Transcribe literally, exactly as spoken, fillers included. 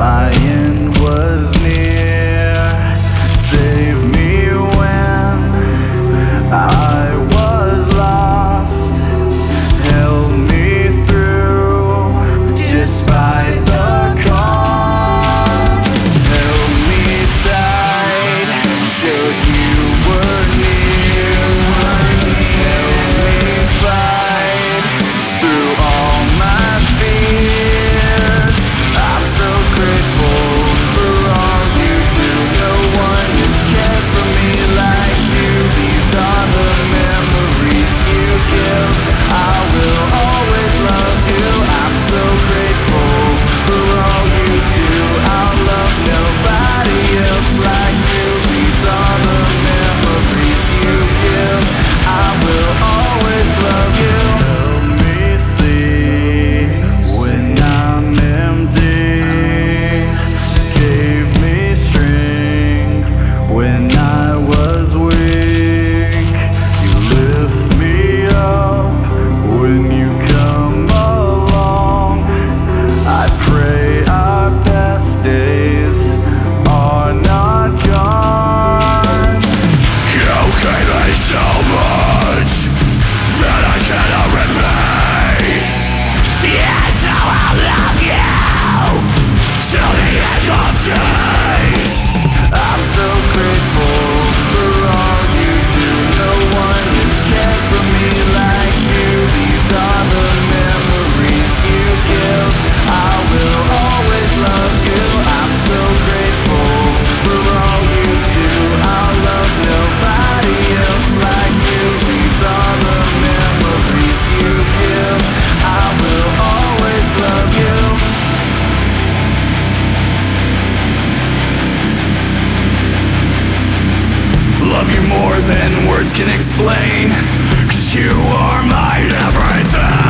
My end was near. Save me when I was lost. Held me through despite the cost. Held me tight, showed you were near. Held me fight through all my fears. I'm so grateful for all you do. No one has cared for me like you. These are the memories you give. I will always love you. I'm so grateful for all you do. I'll love nobody else like you. These are the memories you give. I will always love you. Help me see when I'm empty. Gave me strength when I was weak. You lift me up when you come along. I pray our best days are not gone. You gave me so much that I cannot repay. Yeah, now I love you till the end of days. I'm so grateful for all you do. No one has cared for me like you. These are the memories you give. I will always love you. I'm so grateful for all you do. I'll love nobody else like you. These are the memories you give. I will always love you. Love you more than words can explain, 'cause you are my everything.